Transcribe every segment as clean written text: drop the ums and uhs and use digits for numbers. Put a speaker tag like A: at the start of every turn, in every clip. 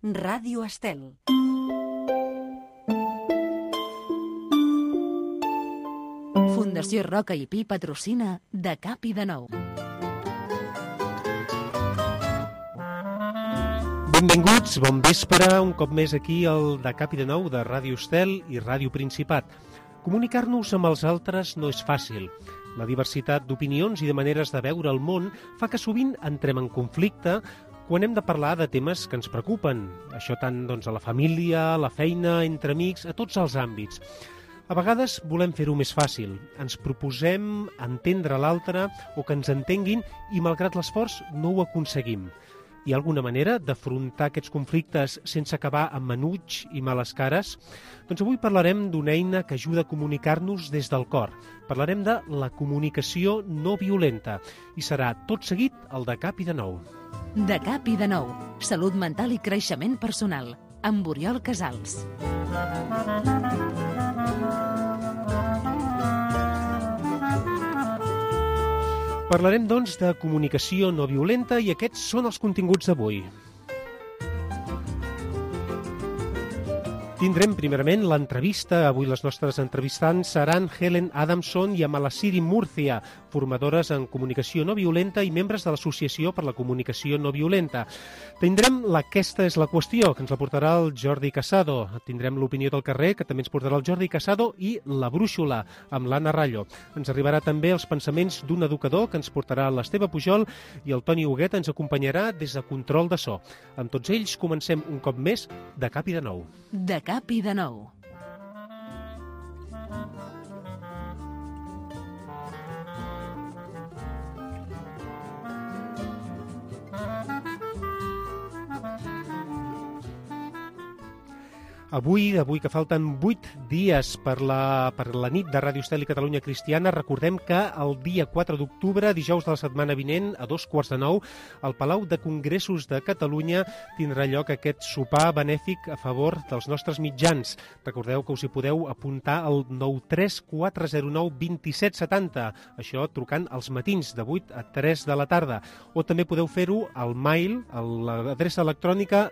A: Ràdio Estel. Fundació Roca i Pi patrocina De Cap i de Nou.
B: Benvinguts, bon vespre, un cop més aquí al De Cap i de Nou de Ràdio Estel i Ràdio Principat. Comunicar-nos amb els altres no és fàcil. La diversitat d'opinions i de maneres de veure el món fa que sovint entrem en conflicte quan hem de parlar de temes que ens preocupen. Això tant a la família, a la feina, entre amics, a tots els àmbits. A vegades volem fer-ho més fàcil. Ens proposem entendre l'altre o que ens entenguin i, malgrat l'esforç, no ho aconseguim. Hi ha alguna manera d'afrontar aquests conflictes sense acabar amb menuts i males cares? Doncs avui parlarem d'una eina que ajuda a comunicar-nos des del cor. Parlarem de la comunicació no violenta i serà tot seguit el De Cap i de Nou.
A: De Cap i de Nou. Salut mental i creixement personal. Amb Oriol Casals.
B: Parlarem, doncs, de comunicació no violenta i aquests són els continguts d'avui. Tindrem primerament l'entrevista. Avui les nostres entrevistants seran Helen Adamson i Amalasiri Murcia, formadores en comunicació no violenta i membres de l'Associació per la Comunicació No Violenta. Tindrem l'Aquesta és la qüestió, que ens la portarà el Jordi Casado. Tindrem l'opinió del carrer, que també ens portarà el Jordi Casado, i la brúixola, amb l'Anna Rallo. Ens arribarà també els pensaments d'un educador, que ens portarà l'Esteve Pujol, i el Toni Huguet ens acompanyarà des de control de so. Amb tots ells comencem un cop més De Cap i de Nou.
A: De Cap i de Nou.
B: Avui que falten 8 dies per la nit de Ràdio Estel i Catalunya Cristiana, recordem que el dia 4 d'octubre, dijous de la setmana vinent, a 2:45, al Palau de Congressos de Catalunya tindrà lloc aquest sopar benèfic a favor dels nostres mitjans. Recordeu que us hi podeu apuntar al 93409 2770, això trucant als matins de 8 a 3 de la tarda, o també podeu fer-ho al mail, a l'adreça electrònica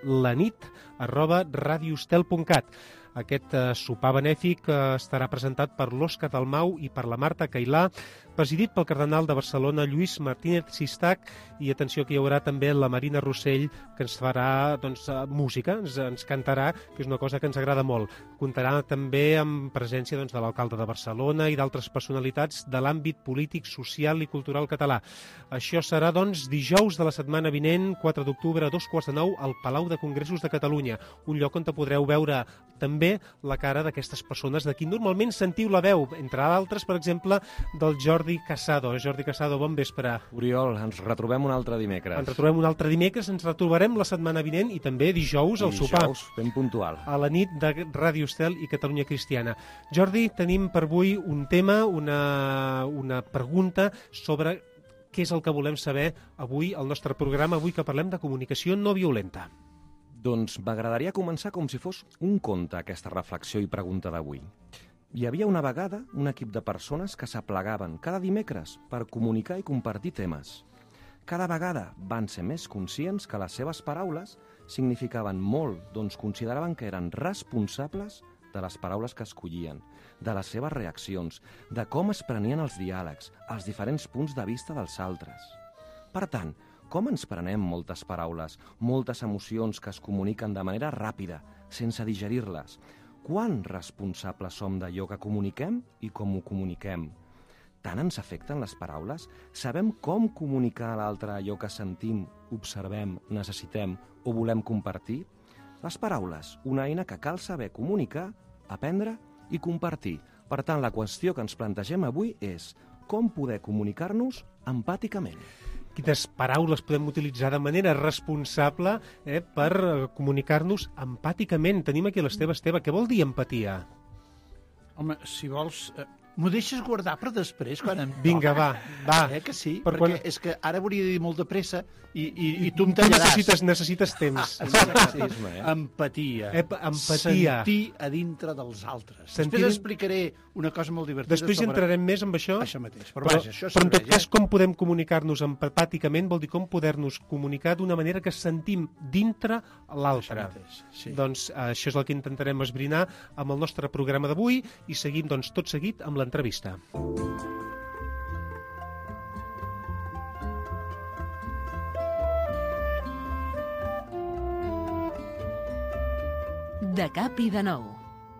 B: lanit@radioestel.cat. Aquest sopar benèfic estarà presentat per l'Òscar Dalmau i per la Marta Cailà, presidit pel cardenal de Barcelona, Lluís Martínez Sistac, i atenció que hi haurà també la Marina Rossell, que ens farà música, ens cantarà, que és una cosa que ens agrada molt. Comptarà també amb presència de l'alcalde de Barcelona i d'altres personalitats de l'àmbit polític, social i cultural català. Això serà, dijous de la setmana vinent, 4 d'octubre, a 2:45, al Palau de Congressos de Catalunya, un lloc on podreu veure també la cara d'aquestes persones de qui normalment sentiu la veu, entre d'altres, per exemple, del Jordi Casado. Jordi Casado, bon vespre.
C: Oriol, ens retrobem un altre dimecres.
B: Ens retrobarem la setmana vinent i també dijous al sopar.
C: Dijous, ben puntual.
B: A la nit de Ràdio Estel i Catalunya Cristiana. Jordi, tenim per avui un tema, una pregunta sobre què és el que volem saber avui al nostre programa, avui que parlem de comunicació no violenta.
C: Doncs m'agradaria començar com si fos un conte, aquesta reflexió i pregunta d'avui. Hi havia una vegada un equip de persones que s'aplegaven cada dimecres per comunicar i compartir temes. Cada vegada van ser més conscients que les seves paraules significaven molt, doncs consideraven que eren responsables de les paraules que escollien, de les seves reaccions, de com es prenien els diàlegs, els diferents punts de vista dels altres. Per tant, com ens prenem moltes paraules, moltes emocions que es comuniquen de manera ràpida, sense digerir-les? Quant responsables som d'allò que comuniquem i com ho comuniquem? Tant ens afecten les paraules? Sabem com comunicar a l'altre allò que sentim, observem, necessitem o volem compartir? Les paraules, una eina que cal saber comunicar, aprendre i compartir. Per tant, la qüestió que ens plantegem avui és com poder comunicar-nos empàticament.
B: Quines paraules podem utilitzar de manera responsable per comunicar-nos empàticament? Tenim aquí l'Esteve. Esteve, què vol dir empatia?
D: Home, si vols, M'ho deixes guardar per després, quan em toca?
B: Vinga, va.
D: Que sí,
B: Per
D: perquè
B: quan-
D: és que ara hauria de dir molt de pressa i tu em
B: Tu
D: tallaràs.
B: necessites temps.
D: Empatia.
B: Empatia.
D: Sentir a dintre dels altres.
B: Sentir-
D: Després explicaré una cosa molt divertida
B: Després hi
D: sobre
B: entrarem més amb això.
D: això mateix. Però vaja, això
B: però en tot
D: serveix,
B: cas, com podem comunicar-nos empàticament vol dir com poder-nos comunicar d'una manera que sentim dintre l'altre.
D: Això mateix, sí.
B: Doncs això és el que intentarem esbrinar amb el nostre programa d'avui i seguim doncs, tot seguit amb l'entrevista.
A: De cap i de nou.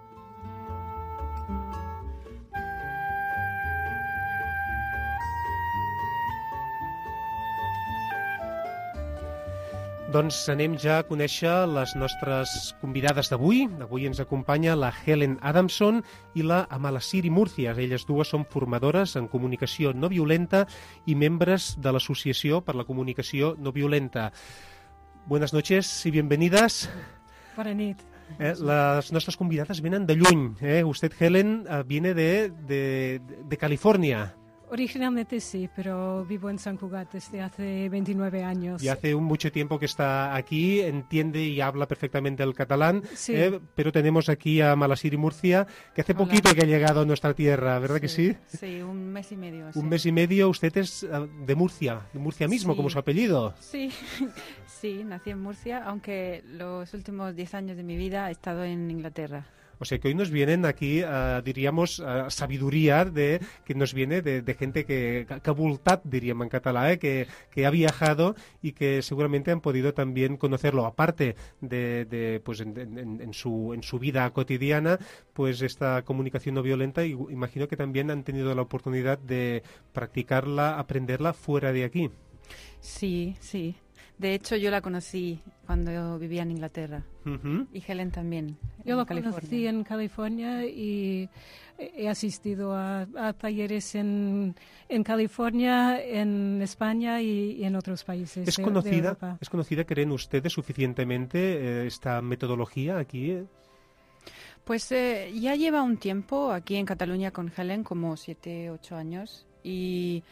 B: Doncs anem ja a conèixer les nostres convidades d'avui. Avui ens acompanya la Helen Adamson i la Amalaciri Murcia. Elles dues són formadores en comunicació no violenta i membres de l'Associació per la Comunicació No Violenta. Buenas noches y bienvenidas.
E: Bona nit.
B: Las nuestras convidadas vienen de lluny. Usted, Helen, viene de California.
E: Originalmente sí, pero vivo en San Cugat desde hace 29 años.
B: Y hace mucho tiempo que está aquí, entiende y habla perfectamente el catalán,
E: Sí.
B: Pero tenemos aquí a Amalaciri Murcia, que hace
F: Hola.
B: poquito que ha llegado a nuestra tierra, ¿verdad que sí?
F: Sí, un mes y medio.
B: Un mes y medio. Usted es de Murcia mismo,
F: Sí.
B: como su apellido.
F: Sí, sí, nací en Murcia, aunque los últimos 10 años de mi vida he estado en Inglaterra.
B: O sea que hoy nos vienen aquí, diríamos, sabiduría que nos viene de gente que ha voltat, diríamos en catalán, que ha viajado y que seguramente han podido también conocerlo. Aparte de pues en su vida cotidiana, pues esta comunicación no violenta, y imagino que también han tenido la oportunidad de practicarla, aprenderla fuera de aquí.
F: Sí, sí. De hecho, yo la conocí cuando vivía en Inglaterra.
B: Ujú.
F: Y Helen también.
E: Yo
F: en
E: lo
F: California.
E: conocí en California y he asistido a talleres en California, en España y en otros países
B: ¿Es
E: de
B: conocida,
E: Europa.
B: creen ustedes, suficientemente esta metodología aquí?
F: Pues ya lleva un tiempo aquí en Cataluña con Helen, como 7, 8 años. Y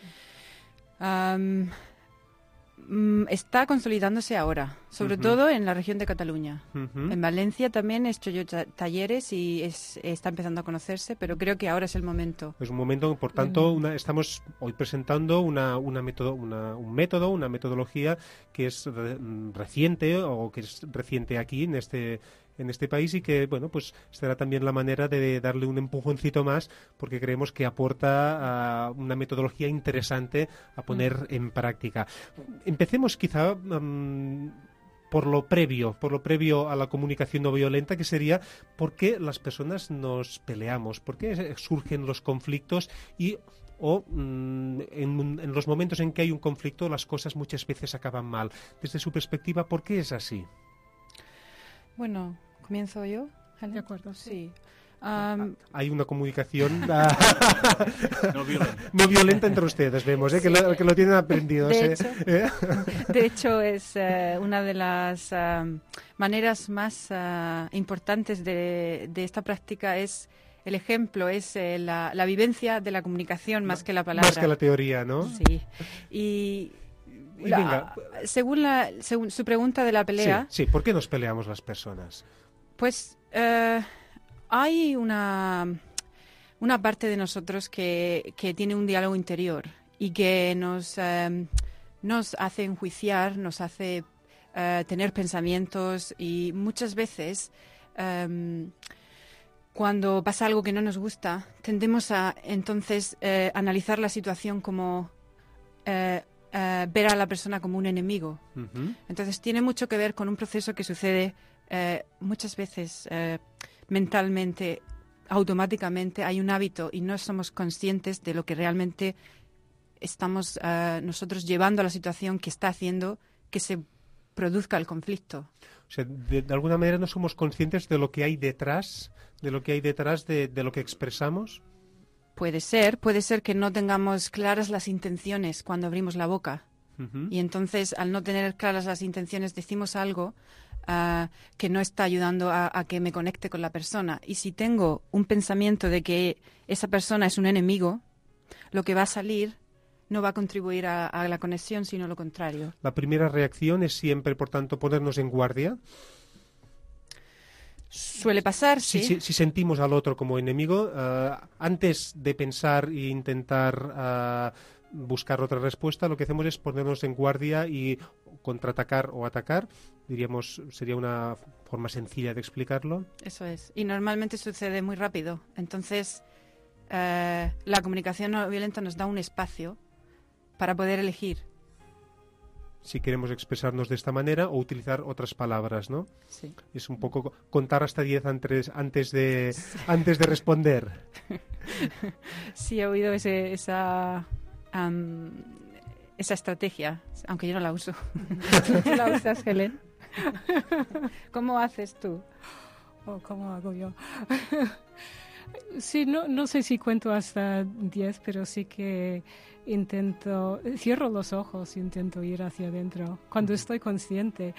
F: está consolidándose ahora, sobre
B: Ujú.
F: todo en la región de Cataluña.
B: Ujú.
F: En Valencia también he hecho yo talleres y está empezando a conocerse, pero creo que ahora es el momento.
B: Es un momento, por tanto, estamos hoy presentando una metodología que es reciente o que es reciente aquí en este país y que, bueno, pues será también la manera de darle un empujoncito más porque creemos que aporta una metodología interesante a poner en práctica. Empecemos quizá por lo previo a la comunicación no violenta, que sería por qué las personas nos peleamos, por qué surgen los conflictos o en los momentos en que hay un conflicto las cosas muchas veces acaban mal. Desde su perspectiva, ¿por qué es así?
F: Bueno, ¿comienzo yo, Helen?
E: De acuerdo,
F: Sí.
B: Hay una comunicación
D: No violenta.
B: no violenta entre ustedes, vemos, que lo tienen aprendido.
F: De hecho, es una de las maneras más importantes de esta práctica es el ejemplo, es la vivencia de la comunicación más que la palabra.
B: Más que la teoría, ¿no?
F: Sí. Y
B: venga.
F: según su pregunta de la pelea,
B: Sí, ¿por qué nos peleamos las personas?
F: pues hay una parte de nosotros que tiene un diálogo interior y que nos hace enjuiciar, nos hace tener pensamientos y muchas veces cuando pasa algo que no nos gusta, tendemos a entonces analizar la situación como ver a la persona como un enemigo.
B: Ujú.
F: Entonces tiene mucho que ver con un proceso que sucede muchas veces mentalmente, automáticamente. Hay un hábito y no somos conscientes de lo que realmente estamos nosotros llevando a la situación que está haciendo que se produzca el conflicto.
B: O sea, de alguna manera no somos conscientes de lo que hay detrás, de lo que expresamos.
F: Puede ser que no tengamos claras las intenciones cuando abrimos la boca.
B: Ujú.
F: Y entonces, al no tener claras las intenciones, decimos algo que no está ayudando a que me conecte con la persona. Y si tengo un pensamiento de que esa persona es un enemigo, lo que va a salir no va a contribuir a la conexión, sino lo contrario.
B: La primera reacción es siempre, por tanto, ponernos en guardia.
F: Suele pasar, sí.
B: Si sentimos al otro como enemigo, antes de pensar e intentar buscar otra respuesta, lo que hacemos es ponernos en guardia y contraatacar o atacar. Diríamos, sería una forma sencilla de explicarlo.
F: Eso es. Y normalmente sucede muy rápido. Entonces, la comunicación no violenta nos da un espacio para poder elegir.
B: Si queremos expresarnos de esta manera o utilizar otras palabras, ¿no?
F: Sí.
B: Es un poco contar hasta 10 antes de responder.
F: Sí, he oído esa estrategia, aunque yo no la uso. ¿Tú la usas, Helen? ¿Cómo haces tú?
E: ¿Cómo hago yo? Sí, no sé si cuento hasta 10, pero sí que cierro los ojos, intento ir hacia adentro. Cuando estoy consciente,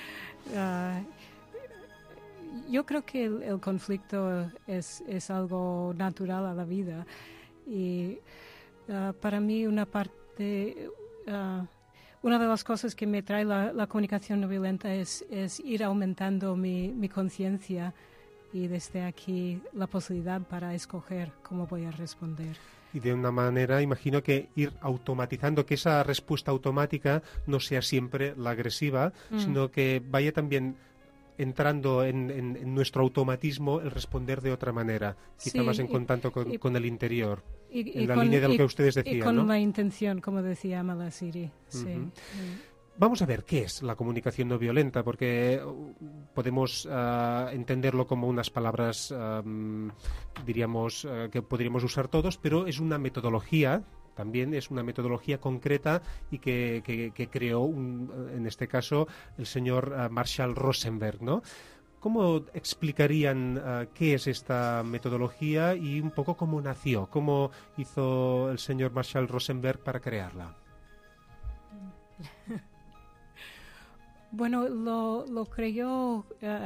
E: yo creo que el conflicto es algo natural a la vida. Y para mí una de las cosas que me trae la comunicación no violenta es ir aumentando mi conciencia y desde aquí la posibilidad para escoger cómo voy a responder.
B: Y de una manera, imagino que ir automatizando, que esa respuesta automática no sea siempre la agresiva, sino que vaya también entrando en nuestro automatismo el responder de otra manera, quizá más en contacto con el interior, en la línea de lo que ustedes decían,
E: y con
B: ¿no?
E: una intención, como decía Malasiri. Sí.
B: Vamos a ver qué es la comunicación no violenta, porque podemos entenderlo como unas palabras, diríamos, que podríamos usar todos, pero es una metodología, también es una metodología concreta y que creó, en este caso, el señor Marshall Rosenberg, ¿no? ¿Cómo explicarían qué es esta metodología y un poco cómo nació? ¿Cómo hizo el señor Marshall Rosenberg para crearla?
E: Bueno, lo creyó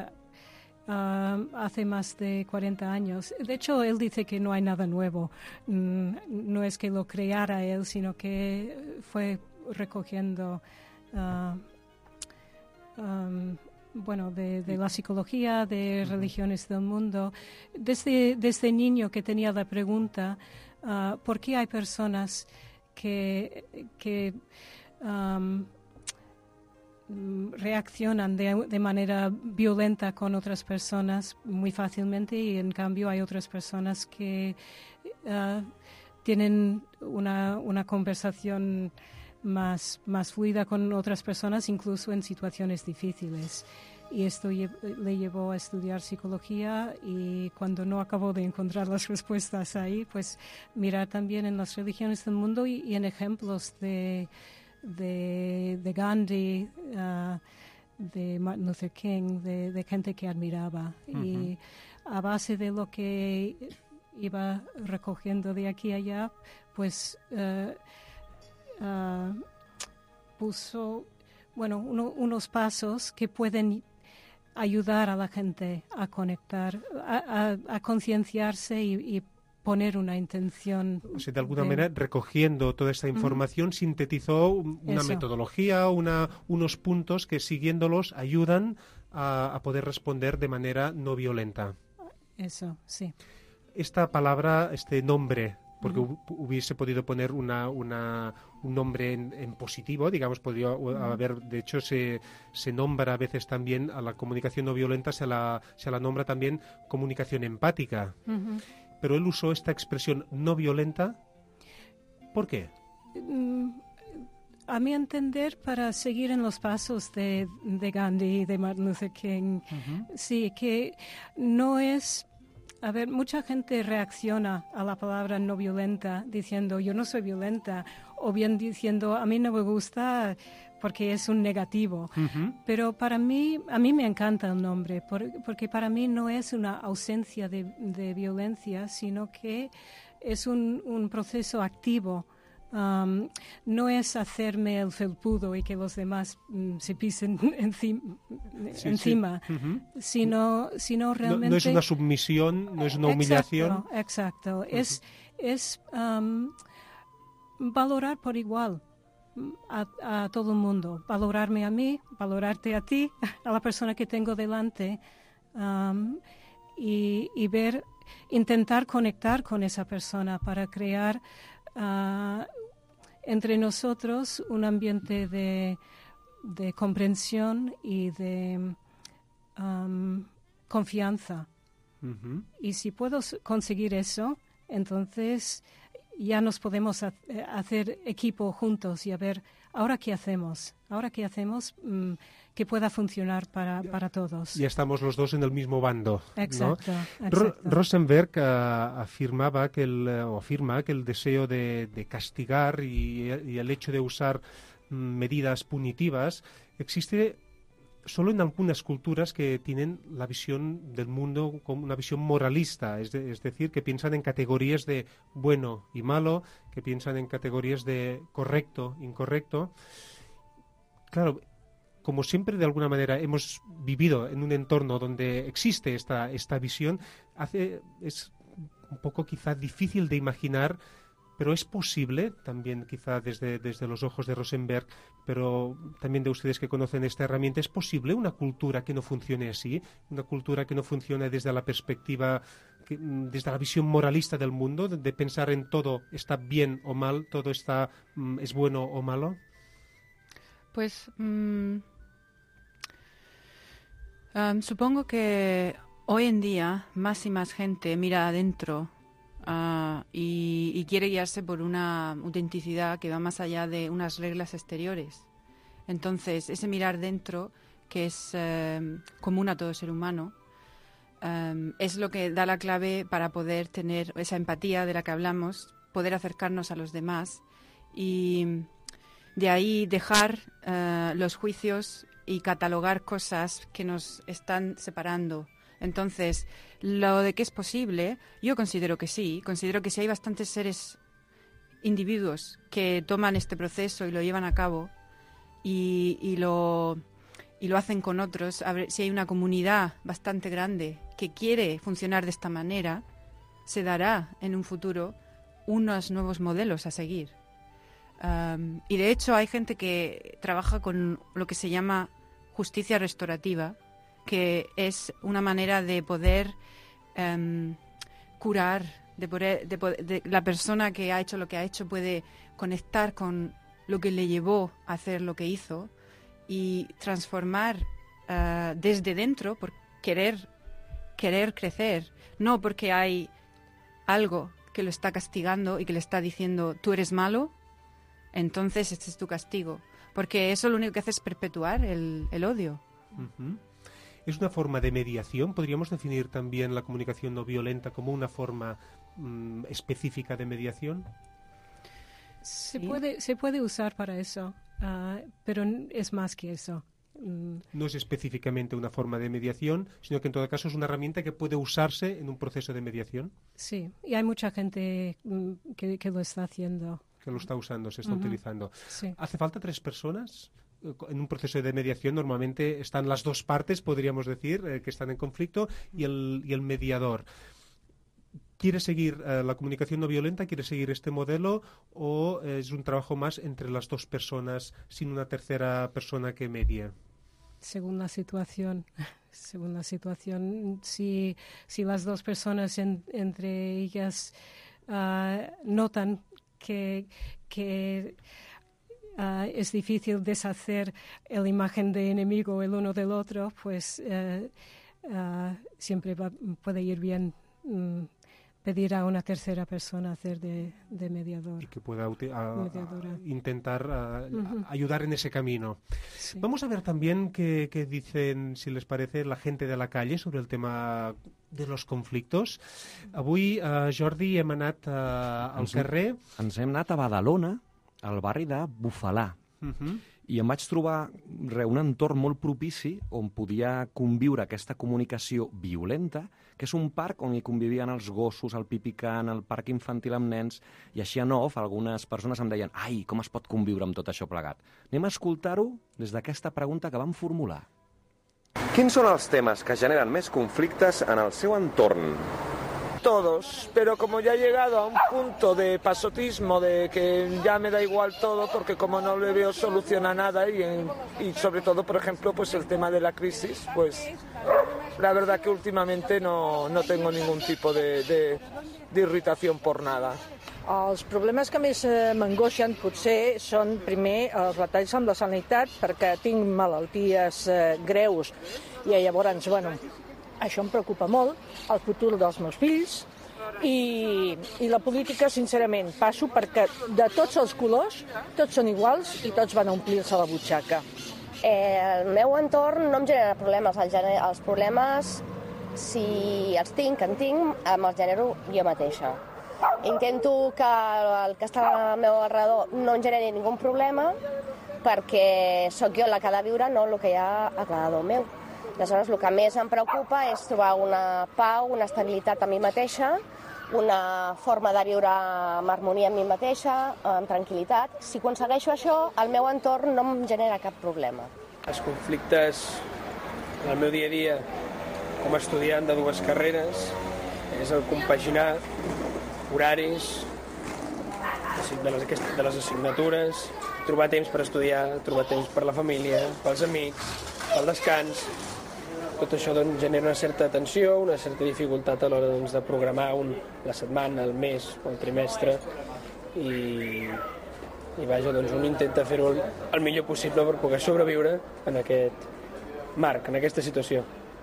E: hace más de 40 años. De hecho, él dice que no hay nada nuevo. No es que lo creara él, sino que fue recogiendo de la psicología, de religiones del mundo. Desde niño que tenía la pregunta, ¿por qué hay personas que reaccionan de manera violenta con otras personas muy fácilmente y en cambio hay otras personas que tienen una conversación más fluida con otras personas, incluso en situaciones difíciles? Y esto le llevó a estudiar psicología, y cuando no acabó de encontrar las respuestas ahí, pues mirar también en las religiones del mundo y en ejemplos de Gandhi, de Martin Luther King, de gente que admiraba. Y a base de lo que iba recogiendo de aquí a allá, pues puso unos pasos que pueden ayudar a la gente a conectar, a concienciarse y poner una intención.
B: O sea, de alguna manera, recogiendo toda esta información, sintetizó una metodología, unos puntos que, siguiéndolos, ayudan a poder responder de manera no violenta.
E: Eso, sí.
B: Esta palabra, este nombre, porque hubiese podido poner un nombre en positivo, digamos, podría haber, de hecho, se nombra a veces también a la comunicación no violenta, se la nombra también comunicación empática. Pero él usó esta expresión no violenta. ¿Por qué?
E: A mi entender, para seguir en los pasos de Gandhi y de Martin Luther King. Sí, que no es... A ver, mucha gente reacciona a la palabra no violenta diciendo yo no soy violenta, o bien diciendo a mí no me gusta porque es un negativo. Pero a mí me encanta el nombre, porque para mí no es una ausencia de violencia, sino que es un proceso activo no es hacerme el felpudo y que los demás se pisen encima, sino realmente...
B: No es una submisión, no es una humillación.
E: Exacto. Es valorar por igual a todo el mundo. Valorarme a mí, valorarte a ti, a la persona que tengo delante, y intentar conectar con esa persona para crear entre nosotros un ambiente de comprensión y de confianza. Y si puedo conseguir eso, entonces ya nos podemos hacer equipo juntos y a ver, ¿ahora qué hacemos? Que pueda funcionar para todos.
B: Ya estamos los dos en el mismo bando.
E: Exacto.
B: ¿No?
E: Exacto.
B: Rosenberg afirma que el deseo de castigar y el hecho de usar medidas punitivas existe solo en algunas culturas que tienen la visión del mundo como una visión moralista, es decir, que piensan en categorías de bueno y malo, que piensan en categorías de correcto, incorrecto. Claro, como siempre de alguna manera hemos vivido en un entorno donde existe esta visión, es un poco quizá difícil de imaginar, pero es posible, también quizá desde los ojos de Rosenberg, pero también de ustedes que conocen esta herramienta, ¿es posible una cultura que no funcione así? Una cultura que no funcione desde la perspectiva, desde la visión moralista del mundo, de pensar en todo está bien o mal, todo es bueno o malo.
F: Pues supongo que hoy en día más y más gente mira adentro y quiere guiarse por una autenticidad que va más allá de unas reglas exteriores. Entonces, ese mirar dentro, que es común a todo ser humano, es lo que da la clave para poder tener esa empatía de la que hablamos, poder acercarnos a los demás y de ahí dejar los juicios y catalogar cosas que nos están separando. Entonces, lo de que es posible, yo considero que sí hay bastantes individuos que toman este proceso y lo llevan a cabo y lo hacen con otros. A ver, si hay una comunidad bastante grande que quiere funcionar de esta manera, se dará en un futuro unos nuevos modelos a seguir. Y de hecho hay gente que trabaja con lo que se llama justicia restaurativa, que es una manera de poder curar, la persona que ha hecho lo que ha hecho puede conectar con lo que le llevó a hacer lo que hizo y transformar desde dentro por querer crecer, no porque hay algo que lo está castigando y que le está diciendo tú eres malo, entonces este es tu castigo, porque eso lo único que hace es perpetuar el odio.
B: Uh-huh. ¿Es una forma de mediación? ¿Podríamos definir también la comunicación no violenta como una forma específica de mediación?
E: Se puede usar para eso, pero es más que eso.
B: No es específicamente una forma de mediación, sino que en todo caso es una herramienta que puede usarse en un proceso de mediación.
E: Sí, y hay mucha gente que lo está haciendo.
B: Que lo está usando, se está utilizando.
E: Sí.
B: ¿Hace falta 3 personas? En un proceso de mediación normalmente están las dos partes, podríamos decir, que están en conflicto, y el mediador. ¿Quiere seguir la comunicación no violenta? ¿Quiere seguir este modelo? ¿O es un trabajo más entre las dos personas sin una tercera persona que medie?
E: Según la situación. Si las dos personas entre ellas notan que es difícil deshacer la imagen de enemigo el uno del otro, pues siempre puede ir bien pedir a una tercera persona hacer de mediador.
B: Y que pueda intentar ayudar en ese camino.
E: Sí.
B: Vamos a ver también qué dicen, si les parece, la gente de la calle sobre el tema de los conflictos. Avui, Jordi, hem anat al carrer.
C: Ens hem anat a Badalona, al barri de Bufalà. I em vaig trobar un entorn molt propici on podia conviure aquesta comunicació violenta, que és un parc on hi convivien els gossos, el pipicant, el parc infantil amb nens, i així en off algunes persones em deien «Ai, com es pot conviure amb tot això plegat?» Anem a escoltar-ho des d'aquesta pregunta que vam formular. Quins són els temes que generen més conflictes en el seu entorn?
G: Todos, pero como ya he llegado a un punto de pasotismo, de que ya me da igual todo, porque como no le veo solución a nada y sobre todo, por ejemplo, pues el tema de la crisis, pues la verdad que últimamente no tengo ningún tipo de irritación por nada.
H: Els problemes que més m'angoixen potser són primer els retalls amb la sanitat, perquè tinc malalties greus i llavors, bueno, això em preocupa molt, el futur dels meus fills i la política, sincerament, passo perquè de tots els colors, tots són iguals i tots van a omplir-se la butxaca.
I: El meu entorn no em genera problemes. Els problemes, si els tinc, me'ls genero jo mateixa. Intento que el que està al meu alrededor no em generi ningú problema perquè sóc jo la que ha de viure, no el que hi ha al alrededor meu. Aleshores, el que més em preocupa és trobar una pau, una estabilitat a mi mateixa, una forma de viure amb harmonia amb mi mateixa, amb tranquil·litat. Si aconsegueixo això, el meu entorn no em genera cap problema.
J: Els conflictes en el meu dia a dia com a estudiant de dues carreres és el compaginar horaris de les assignatures, trobar temps per estudiar, trobar temps per la família, pels amics, pel descans. Tot això doncs, genera una certa tensió, una certa dificultat a l'hora doncs, de programar la setmana, el mes o el trimestre i vaja, doncs, un intenta fer-ho el millor possible per poder sobreviure en aquest marc, en aquesta situació.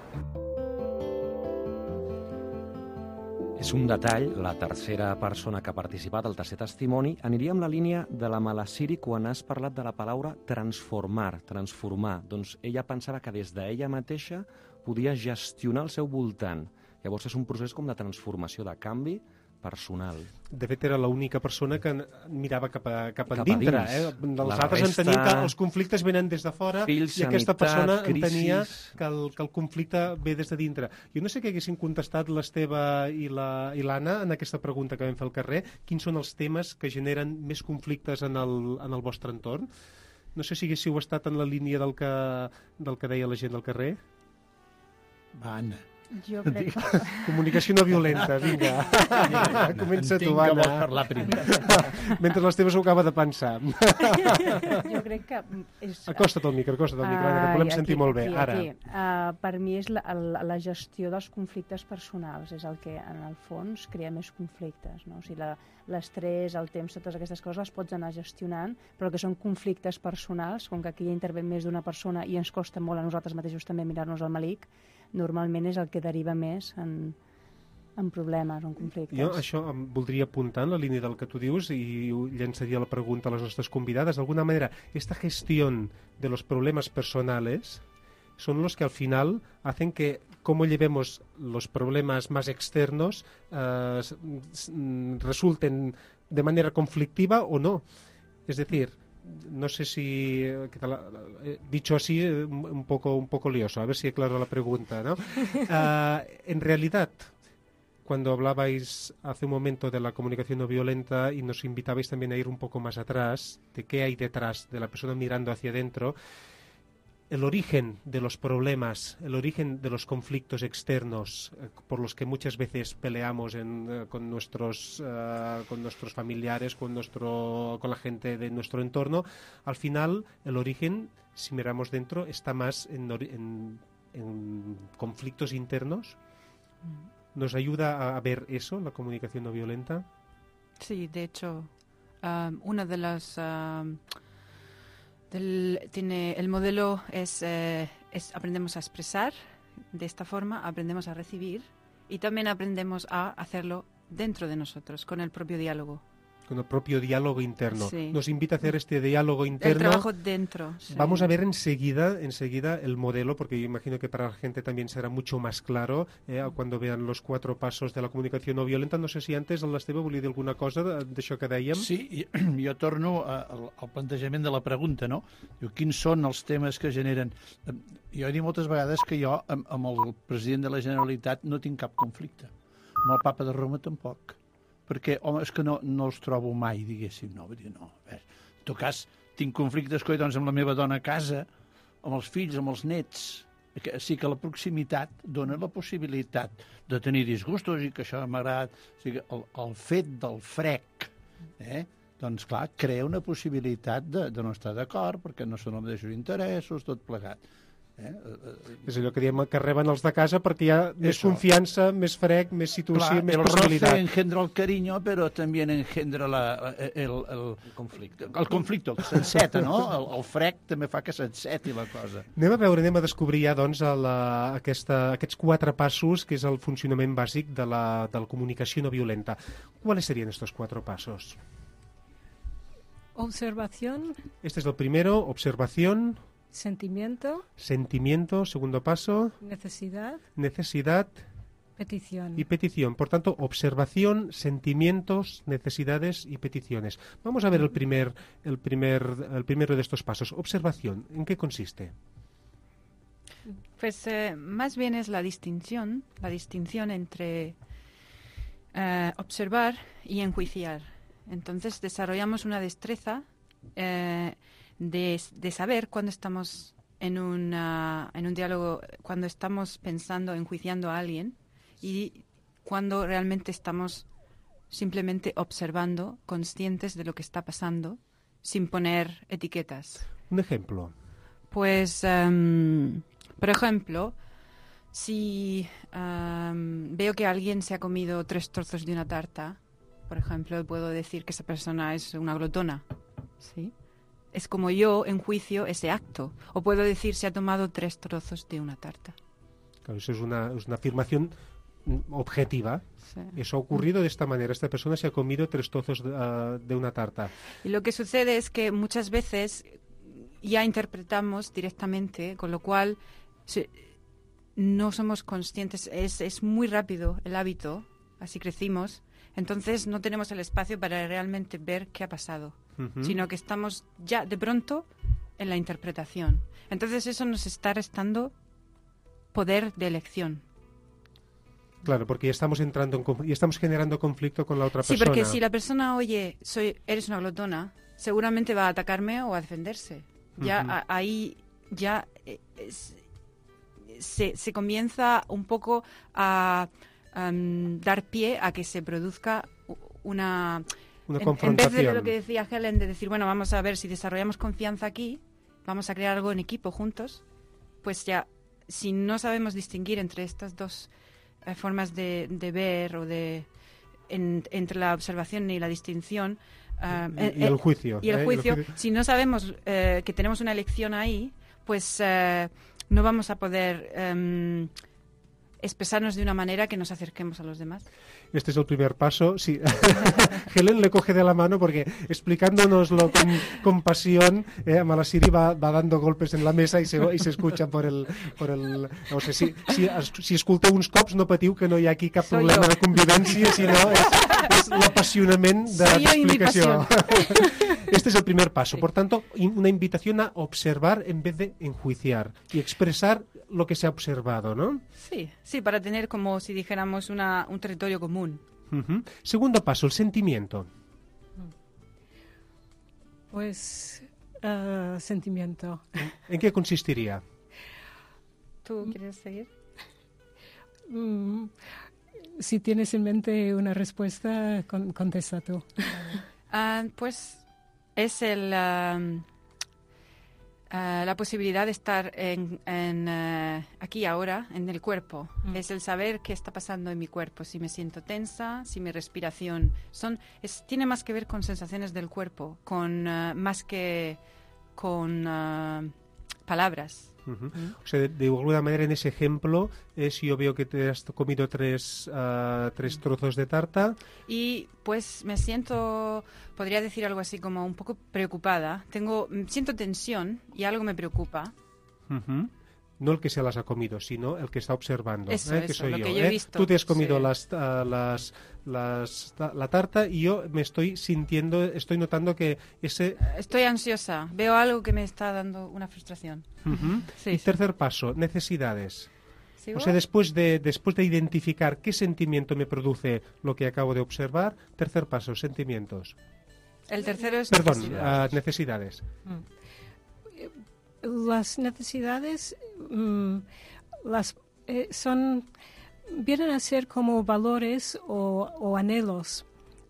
C: És un detall, la tercera persona que ha participat, el tercer testimoni, aniria amb la línia de la Malassiri quan has parlat de la paraula transformar. Doncs ella pensava que des d'ella mateixa podia gestionar el seu voltant. Llavors és un procés com de transformació, de canvi personal.
B: De fet, era l'única persona que mirava cap endintre. Els altres entenien que els conflictes venen des de fora
C: fills,
B: i aquesta persona entenia
C: crisis,
B: que el conflicte ve des de dintre. Jo no sé què haguessin contestat l'Esteve i l'Anna en aquesta pregunta que vam fer al carrer. Quins són els temes que generen més conflictes en el vostre entorn? No sé si haguéssiu estat en la línia del que deia la gent del carrer.
D: Va, Anna.
E: Jo crec que...
B: Comunicació no violenta, vinga. Comença tu, Anna.
D: Entenc que vols parlar primer.
B: Mentre l'Esteve s'ho acaba de pensar.
K: Jo crec que...
B: Acosta't al micro, Anna, que et volem sentir molt bé. Ara.
K: Per mi és la gestió dels conflictes personals, és el que en el fons crea més conflictes, no? O sigui, l'estrès, el temps, totes aquestes coses les pots anar gestionant, però que són conflictes personals, com que aquí hi intervé més d'una persona i ens costa molt a nosaltres mateixos també mirar-nos al malic, normalment és el que deriva més en problemes, en conflictes.
B: Jo això em voldria apuntar en la línia del que tu dius i llançaria la pregunta a les nostres convidades. De alguna manera, esta gestión de los problemas personales son los que al final hacen que cómo llevemos los problemas más externos resulten de manera conflictiva o no. Es decir, no sé si, dicho así, un poco lioso, a ver si aclaro la pregunta, ¿no? En realidad, cuando hablabais hace un momento de la comunicación no violenta y nos invitabais también a ir un poco más atrás, de qué hay detrás de la persona mirando hacia adentro, el origen de los problemas, el origen de los conflictos externos por los que muchas veces peleamos con nuestros familiares, con la gente de nuestro entorno, al final el origen, si miramos dentro, está más en conflictos internos. ¿Nos ayuda a ver eso, la comunicación no violenta?
F: Sí, de hecho, una de las... el modelo es aprendemos a expresar de esta forma, aprendemos a recibir y también aprendemos a hacerlo dentro de nosotros, con el propio diálogo.
B: con el propio diálogo interno.
F: Sí.
B: Nos invita a hacer este diálogo interno.
F: El trabajo dentro. Sí.
B: Vamos a ver enseguida el modelo, porque yo imagino que para la gente también será mucho más claro cuando vean los 4 passos de la comunicació no violenta. No sé si antes l'Esteve volia dir alguna cosa d'això que dèiem.
D: Sí, jo torno al plantejament de la pregunta, no? Diu, quins són els temes que generen... Jo he dit moltes vegades que jo amb el president de la Generalitat no tinc cap conflicte. Amb el papa de Roma tampoc. Perquè, home, és que no els trobo mai, diguéssim. No, vull dir, no. A veure, en tot cas, tinc conflictes doncs, amb la meva dona a casa, amb els fills, amb els nets. Sí que la proximitat dona la possibilitat de tenir disgustos i que això m'agrada. O sigui, el fet del frec, doncs clar, crea una possibilitat de no estar d'acord perquè no són els mateixos interessos, tot plegat.
B: És allò que diem que reben els de casa perquè hi ha més confiança, més frec, més situació,
D: Clar,
B: més possibilitat.
D: El roce engendra el cariño, però també engendra el conflicte. El conflicte, que s'enceta, no? El frec també fa que s'enceti la cosa.
B: Anem a descobrir ja doncs, aquests 4 passos, que és el funcionament bàsic de la comunicació no violenta. ¿Cuáles serían estos 4 pasos?
E: Observación.
B: Este es el primero, observación.
E: Sentimiento.
B: Sentimiento, segundo paso.
E: Necesidad.
B: Necesidad.
E: Petición.
B: Y petición. Por tanto, observación, sentimientos, necesidades y peticiones. Vamos a ver el primero de estos pasos. Observación. ¿En qué consiste?
F: Pues más bien es la distinción entre observar y enjuiciar. Entonces desarrollamos una destreza de saber cuando estamos en un diálogo, cuando estamos pensando, enjuiciando a alguien y cuando realmente estamos simplemente observando, conscientes de lo que está pasando, sin poner etiquetas.
B: Un ejemplo.
F: Pues, por ejemplo, si veo que alguien se ha comido 3 trozos de una tarta, por ejemplo, puedo decir que esa persona es una glotona, ¿sí? Es como yo enjuicio ese acto. O puedo decir se ha tomado 3 trozos de una tarta.
B: Claro, eso es una afirmación objetiva.
F: Sí.
B: Eso ha ocurrido de esta manera. Esta persona se ha comido 3 trozos de una tarta.
F: Y lo que sucede es que muchas veces ya interpretamos directamente, con lo cual no somos conscientes. Es muy rápido el hábito, así crecimos. Entonces no tenemos el espacio para realmente ver qué ha pasado, sino que estamos ya de pronto en la interpretación. Entonces eso nos está restando poder de elección.
B: Claro, porque ya estamos estamos generando conflicto con la otra persona.
F: Sí, porque si la persona oye, eres una glotona, seguramente va a atacarme o a defenderse. Ya ahí ya se comienza un poco a dar pie a que se produzca una
B: confrontación.
F: En vez de lo que decía Helen, de decir, bueno, vamos a ver si desarrollamos confianza aquí, vamos a crear algo en equipo juntos, pues ya, si no sabemos distinguir entre estas dos formas de ver o entre la observación y la distinción
B: y el juicio.
F: Y el juicio, si no sabemos que tenemos una elección ahí, pues no vamos a poder expresarnos de una manera que nos acerquemos a los demás.
B: Este es el primer paso. Sí. Helen le coge de la mano porque explicándonoslo con pasión, Malasiri va dando golpes en la mesa y se escucha por el no sé, si escolteu uns cops no patiu que no hi ha aquí cap problema de convivència, sinó és l'apasionament de l'explicació. Este es el primer paso. Por tanto, una invitación a observar en vez de enjuiciar y expresar lo que se ha observado, ¿no?
F: Sí, para tener como si dijéramos un territorio común.
B: Segundo paso, el sentimiento.
E: Pues sentimiento.
B: ¿En qué consistiría?
F: ¿Tú quieres seguir?
E: Si tienes en mente una respuesta, contesta tú.
F: Pues es la posibilidad de estar aquí ahora, en el cuerpo. Es el saber qué está pasando en mi cuerpo, si me siento tensa, si mi respiración... tiene más que ver con sensaciones del cuerpo, más que con palabras.
B: O sea, de alguna manera en ese ejemplo, si yo veo que te has comido tres trozos de tarta.
F: Y pues me siento, podría decir algo así como un poco preocupada. Siento tensión y algo me preocupa.
B: No el que se las ha comido, sino el que está observando. Que soy
F: lo
B: yo.
F: Que yo he visto.
B: Tú te has comido
F: sí.
B: la tarta y yo me estoy notando que ese...
F: Estoy ansiosa, veo algo que me está dando una frustración.
B: Y tercer paso, necesidades.
F: ¿Sigo?
B: O sea, después de identificar qué sentimiento me produce lo que acabo de observar, tercer paso, sentimientos.
F: El tercero es
B: necesidades.
E: Las necesidades vienen a ser como valores o anhelos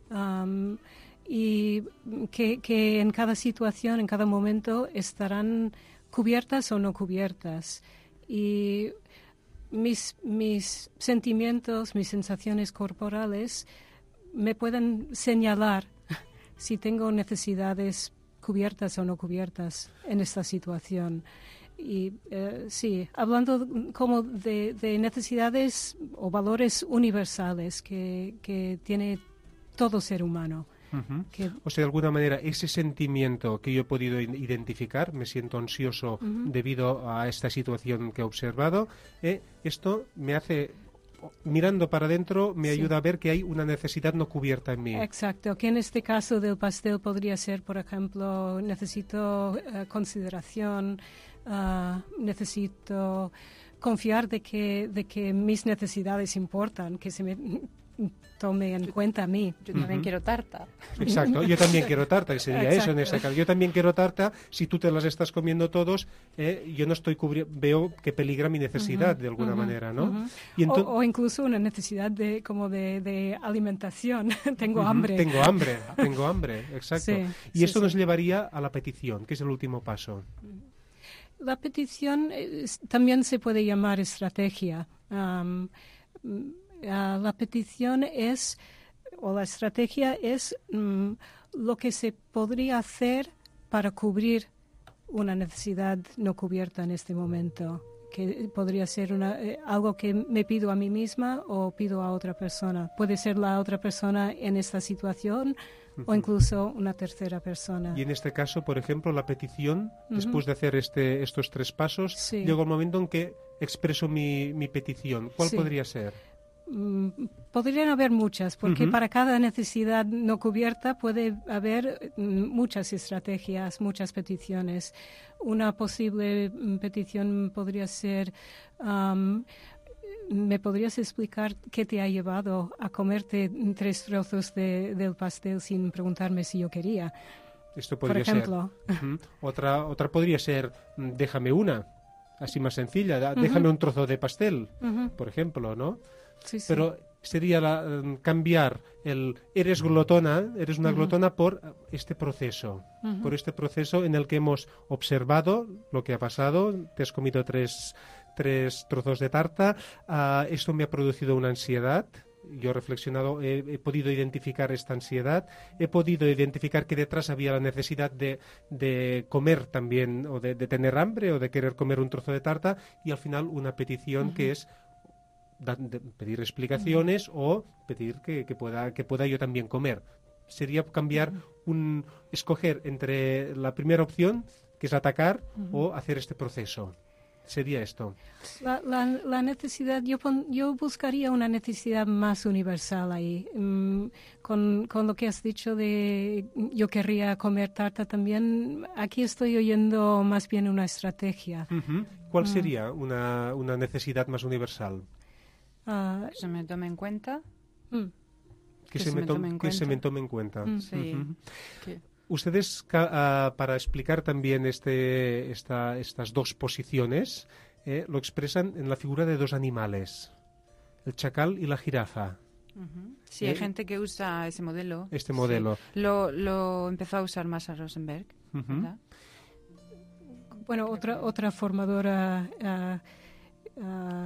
E: y que en cada situación, en cada momento estarán cubiertas o no cubiertas. Y mis sentimientos, mis sensaciones corporales me pueden señalar si tengo necesidades cubiertas o no cubiertas en esta situación. Y sí, hablando como de necesidades o valores universales que tiene todo ser humano.
B: O sea, de alguna manera, ese sentimiento que yo he podido identificar, me siento ansioso debido a esta situación que he observado, esto me hace... mirando para adentro me ayuda a ver que hay una necesidad no cubierta en mí.
E: Exacto, que en este caso del pastel podría ser, por ejemplo, necesito consideración, necesito confiar de que mis necesidades importan, que se me tome en cuenta a mí.
F: Yo también quiero tarta.
B: Exacto, yo también quiero tarta, que sería
E: Exacto.
B: eso en ese caso. Yo también quiero tarta, si tú te las estás comiendo todos, yo no estoy veo que peligra mi necesidad de alguna manera, ¿no? Y
E: o incluso una necesidad de alimentación. Tengo hambre.
B: Tengo hambre, exacto.
E: Sí,
B: y esto nos llevaría a la petición, que es el último paso.
E: La petición también se puede llamar estrategia. La petición la estrategia es lo que se podría hacer para cubrir una necesidad no cubierta en este momento, que podría ser algo que me pido a mí misma o pido a otra persona. Puede ser la otra persona en esta situación o incluso una tercera persona.
B: Y en este caso, por ejemplo, la petición, después de hacer estos tres pasos,
E: Sí.
B: llega el momento en que expreso mi petición. ¿Cuál
E: Sí.
B: podría ser?
E: Podrían haber muchas, porque para cada necesidad no cubierta puede haber muchas estrategias, muchas peticiones. Una posible petición podría ser, ¿me podrías explicar qué te ha llevado a comerte 3 trozos del pastel sin preguntarme si yo quería?
B: Esto podría
E: por ejemplo.
B: ser. Otra podría ser, déjame una, así más sencilla, déjame un trozo de pastel, por ejemplo, ¿no?
E: Sí, sí.
B: Pero sería cambiar eres glotona, eres una glotona por este proceso, por este proceso en el que hemos observado lo que ha pasado, te has comido tres trozos de tarta, esto me ha producido una ansiedad. Yo he reflexionado, he podido identificar esta ansiedad, he podido identificar que detrás había la necesidad de comer también, o de tener hambre, o de querer comer un trozo de tarta, y al final una petición que es pedir explicaciones o pedir que pueda yo también comer. Sería cambiar, escoger entre la primera opción, que es atacar, o hacer este proceso. Sería esto.
E: La necesidad, yo buscaría una necesidad más universal ahí. Con lo que has dicho de yo querría comer tarta también, aquí estoy oyendo más bien una estrategia.
B: ¿Cuál sería una necesidad más universal?
F: Que se me tome en cuenta.
B: Que se me tome en cuenta.
F: Sí.
B: Ustedes, para explicar también estas dos posiciones, lo expresan en la figura de dos animales, el chacal y la jirafa.
F: Sí, hay gente que usa ese modelo.
B: Este modelo.
F: Sí. Lo empezó a usar más a Rosenberg, ¿verdad?
E: Bueno, otra formadora,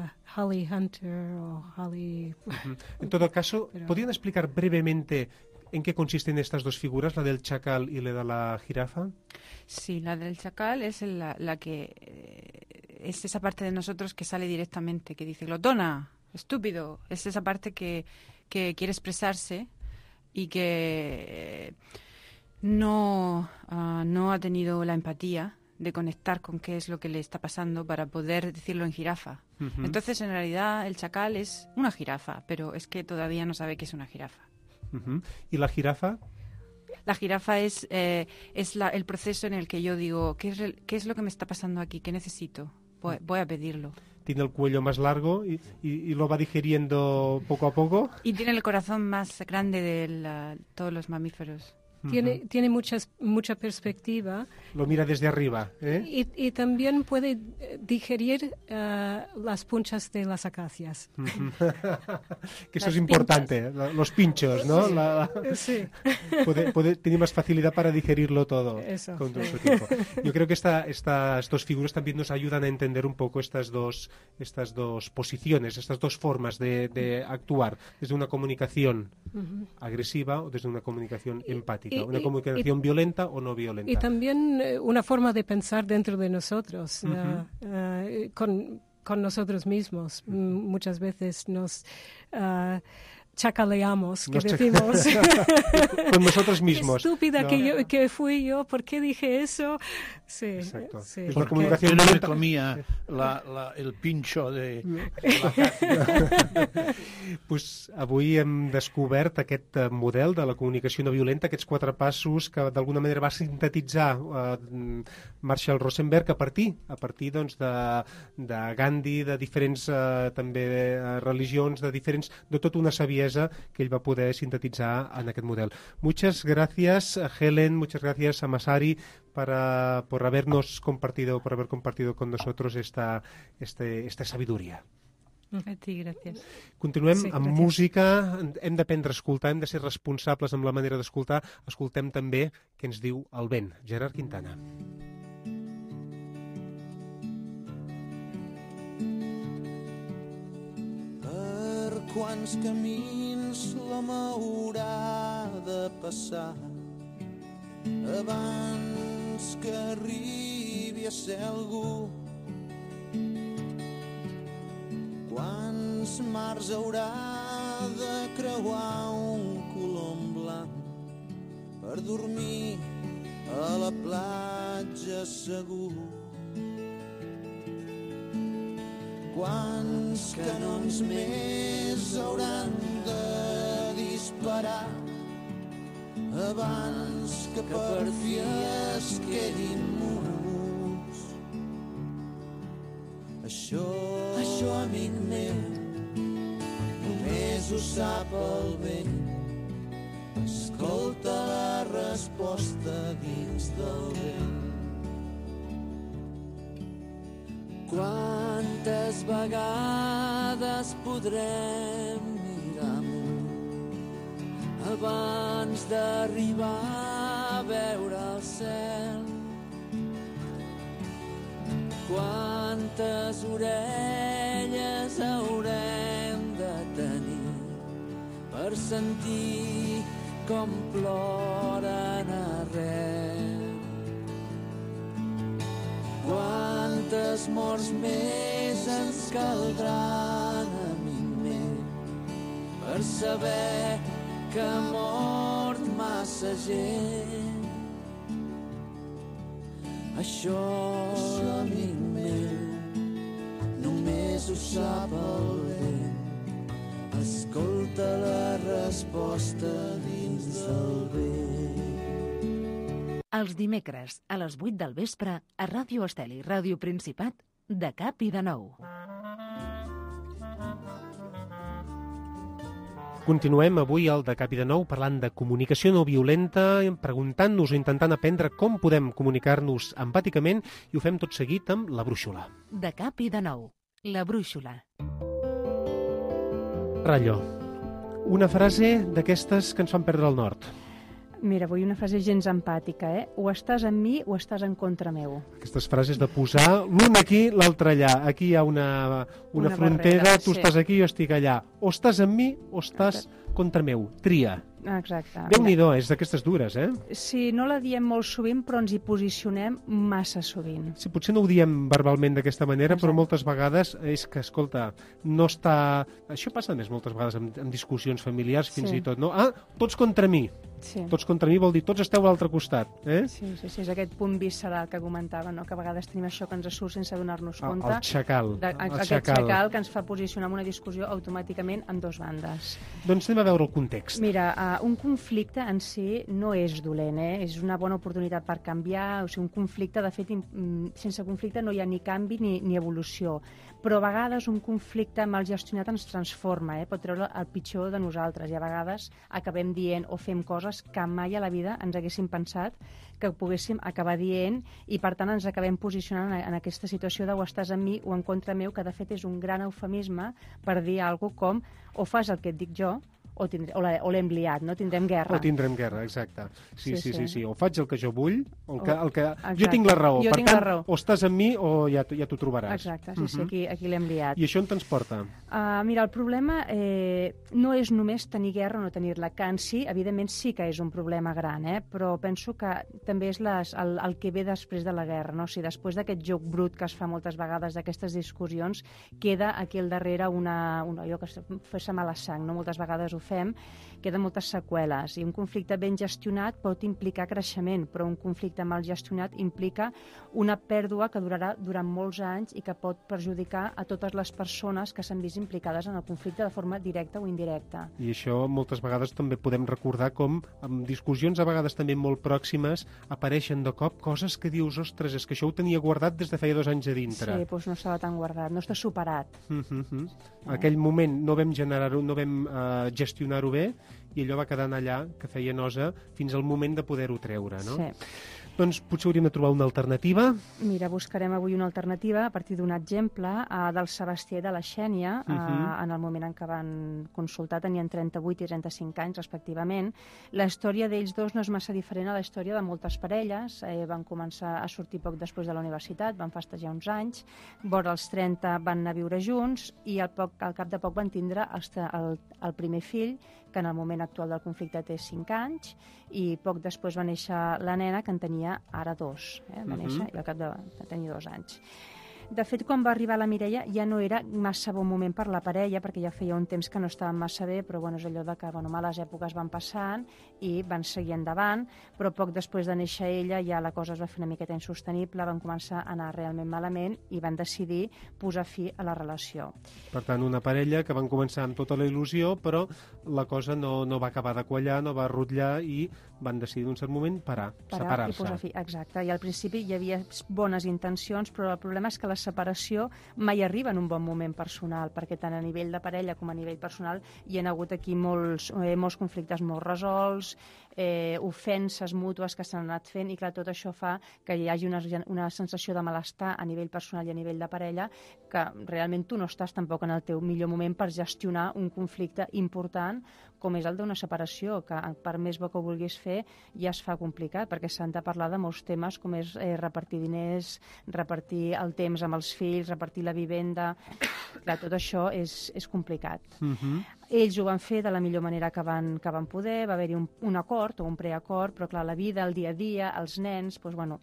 E: Holly Hunter o Holly...
B: En todo caso, ¿podrían explicar brevemente ¿En qué consisten estas dos figuras, la del chacal y la de la jirafa?
F: Sí, la del chacal es la que es esa parte de nosotros que sale directamente, que dice glotona, estúpido. Es esa parte que quiere expresarse y que no ha tenido la empatía de conectar con qué es lo que le está pasando para poder decirlo en jirafa.
B: Uh-huh.
F: Entonces, en realidad, el chacal es una jirafa, pero es que todavía no sabe qué es una jirafa.
B: Uh-huh. ¿Y la jirafa?
F: La jirafa es el proceso en el que yo digo, ¿qué es lo que me está pasando aquí? ¿Qué necesito? Voy a pedirlo.
B: Tiene el cuello más largo y lo va digiriendo poco a poco.
F: Y tiene el corazón más grande de todos los mamíferos.
E: Tiene mucha perspectiva.
B: Lo mira desde arriba, ¿eh?
E: Y también puede digerir las punchas de las acacias.
B: Que eso es importante, los pinchos, ¿no?
E: Sí.
B: Tiene más facilidad para digerirlo todo.
E: Eso.
B: Con todo su tiempo. Yo creo que estas dos figuras también nos ayudan a entender un poco estas dos posiciones, estas dos formas de actuar, desde una comunicación agresiva o desde una comunicación empática. ¿Una comunicación violenta o no violenta?
E: Y también una forma de pensar dentro de nosotros, con nosotros mismos. Muchas veces nos chacaleamos, que decimos.
B: Con nosotros mismos.
E: Qué estúpida que fui yo, ¿por qué dije eso? Sí,
B: exacto.
E: Sí.
B: Es
D: la comunicación no me comía el pincho de la
B: Pues avui hem descobert aquest model de la comunicació no violenta, aquests 4 passos que d'alguna manera va sintetitzar Marshall Rosenberg a partir doncs, de Gandhi, de diferents també religions, de tota una saviesa que ell va poder sintetitzar en aquest model. Muchas gracias, Helen, muchas gracias a Masari por haber compartido con nosotros esta sabiduría.
F: A ti, gràcies.
B: Continuem amb música, hem d'aprendre a escoltar, hem de ser responsables amb la manera d'escoltar. Escoltem també què ens diu el vent. Gerard Quintana.
L: Per quants camins l'home haurà de passar abans que arribi a ser algú? Quants mars haurà de creuar un colom blanc per dormir a la platja segur? Quants canons més hauran de disparar abans que per fi es quedin muts? Això, amic meu, només ho sap el vent. Escolta la resposta dins del vent. Quantes vegades podrem mirar amunt abans d'arribar a veure el cel? Quantes orelles haurem de tenir per sentir com ploren arreu? Quantes morts més ens caldran, amic meu, per saber que ha mort massa gent? Això, amic meu, només ho sap el vent. Escolta la resposta dins del vent.
A: Els dimecres, a les 8 del vespre, a Ràdio Estel i Ràdio Principat, de cap i de nou.
B: Continuem avui al de cap i de nou parlant de comunicació no violenta, preguntant-nos o intentant aprendre com podem comunicar-nos empàticament, i ho fem tot seguit amb la brúixola.
A: De cap i de nou, la brúixola.
B: Rallo, una frase d'aquestes que ens fan perdre el nord.
K: Mira, vull una frase gens empàtica, O estàs amb mi o estàs en contra meu.
B: Aquestes frases de posar l'un aquí, l'altre allà. Aquí hi ha una frontera, barrera, tu estàs aquí, jo estic allà. O estàs amb mi o estàs contra meu. Tria.
K: Exacte.
B: Déu-n'hi-do, és d'aquestes dures, eh?
K: Sí, no la diem molt sovint, però ens hi posicionem massa sovint.
B: Sí, potser no ho diem verbalment d'aquesta manera, però moltes vegades és que, escolta, no està... Això passa més moltes vegades en discussions familiars, fins i tot, no? Ah, tots contra mi.
K: Sí.
B: Tots contra mi vol dir tots esteu a l'altre costat, eh?
K: Sí, és aquest punt visceral que comentava, no? Que a vegades tenim això que ens surt sense donar-nos compte.
B: El xacal.
K: Aquest xacal que ens fa posicionar en una discussió automàticament en dues bandes.
B: Doncs anem a veure el context.
K: Mira, un conflicte en si no és dolent, és una bona oportunitat per canviar, o sigui, un conflicte, de fet, sense conflicte no hi ha ni canvi ni evolució, però a vegades un conflicte mal gestionat ens transforma, pot treure el pitjor de nosaltres, i a vegades acabem dient o fem coses que mai a la vida ens haguéssim pensat que poguéssim acabar dient, i per tant ens acabem posicionant en aquesta situació de o estàs amb mi o en contra meu, que de fet és un gran eufemisme per dir alguna cosa com o fas el que et dic jo o l'hem liat, no? Tindrem guerra.
B: O tindrem guerra, exacte. Sí. O faig el que jo vull,
K: Exacte.
B: Jo tinc la raó. Per tant,
K: raó.
B: o estàs amb mi o ja t'ho trobaràs.
K: Exacte, sí, aquí l'hem liat.
B: I això on te'ns porta?
K: Mira, el problema no és només tenir guerra o no tenir-la, que en si, evidentment, sí que és un problema gran, però penso que també és el que ve després de la guerra, no? O sigui, després d'aquest joc brut que es fa moltes vegades d'aquestes discussions, queda aquí al darrere allò que fa mala sang, no? Moltes vegades ho fem, queden moltes seqüeles, i un conflicte ben gestionat pot implicar creixement, però un conflicte mal gestionat implica una pèrdua que durarà durant molts anys i que pot perjudicar a totes les persones que s'han vist implicades en el conflicte de forma directa o indirecta.
B: I això moltes vegades també podem recordar com en discussions a vegades també molt pròximes apareixen de cop coses que dius, ostres, és que això ho tenia guardat des de feia 2 anys a dintre.
K: Sí, doncs no estava tan guardat, no està superat.
B: Aquell moment no vam generar-ho, no vam gestionar-ho bé, i allò va quedant allà, que feia nosa, fins al moment de poder-ho treure, no?
K: Sí.
B: Doncs potser hauríem de trobar una alternativa.
K: Mira, buscarem avui una alternativa a partir d'un exemple del Sebastià i de la Xènia. En el moment en què van consultar tenien 38 i 35 anys, respectivament. La història d'ells dos no és massa diferent a la història de moltes parelles. Van començar a sortir poc després de la universitat, van festejar uns anys, vora els 30 van anar a viure junts i al cap de poc van tindre el primer fill, que en el moment actual del conflicte té 5 anys, i poc després va néixer la nena, que en tenia ara 2. Va néixer i al cap de tenir 2 anys. De fet, quan va arribar la Mireia ja no era massa bon moment per la parella, perquè ja feia un temps que no estaven massa bé, però és allò de que males èpoques van passant i van seguir endavant, però poc després de néixer ella ja la cosa es va fer una miqueta insostenible, van començar a anar realment malament i van decidir posar fi a la relació.
B: Per tant, una parella que van començar amb tota la il·lusió, però la cosa no va acabar de quallar, no va rotllar i van decidir en un cert moment separar-se.
K: I posar fi, exacte. I al principi hi havia bones intencions, però el problema és que la separació mai arriba en un bon moment personal, perquè tant a nivell de parella com a nivell personal hi ha hagut aquí molts conflictes molt resolts, ofenses mútues que s'han anat fent, i clar, tot això fa que hi hagi una sensació de malestar a nivell personal i a nivell de parella, que realment tu no estàs tampoc en el teu millor moment per gestionar un conflicte important com és el d'una separació, que per més bo que ho vulguis fer ja es fa complicat, perquè s'han de parlar de molts temes com és repartir diners, repartir el temps amb els fills, repartir la vivenda. Clar, tot això és complicat. Ells ho van fer de la millor manera que van poder, va haver-hi un acord o un preacord, però clar, la vida, el dia a dia, els nens, van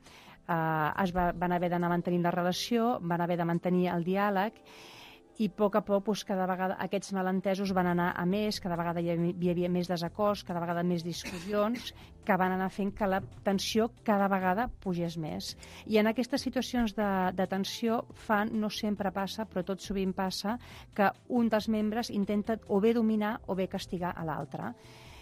K: haver d'anar mantenint la relació, van haver de mantenir el diàleg, i a poc, cada vegada aquests malentesos van anar a més, cada vegada hi havia més desacords, cada vegada més discussions, que van anar fent que la tensió cada vegada pugés més. I en aquestes situacions de tensió no sempre passa, però tot sovint passa, que un dels membres intenta o bé dominar o bé castigar a l'altre.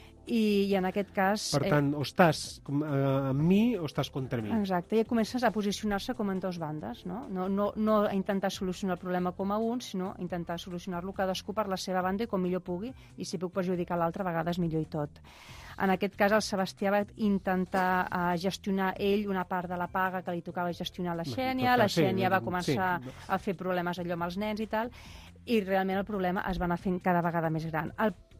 K: I en aquest cas...
B: Per tant, o estàs amb mi o estàs contra mi.
K: Exacte, i comences a posicionar-se com en dues bandes, no? No a intentar solucionar el problema com a un, sinó a intentar solucionar-lo cadascú per la seva banda i com millor pugui, i si puc perjudicar l'altre, a vegades millor i tot. En aquest cas, el Sebastià va intentar gestionar ell una part de la paga que li tocava gestionar la Xènia, la Xènia va començar a fer problemes allò amb els nens i tal, i realment el problema es va anar fent cada vegada més gran.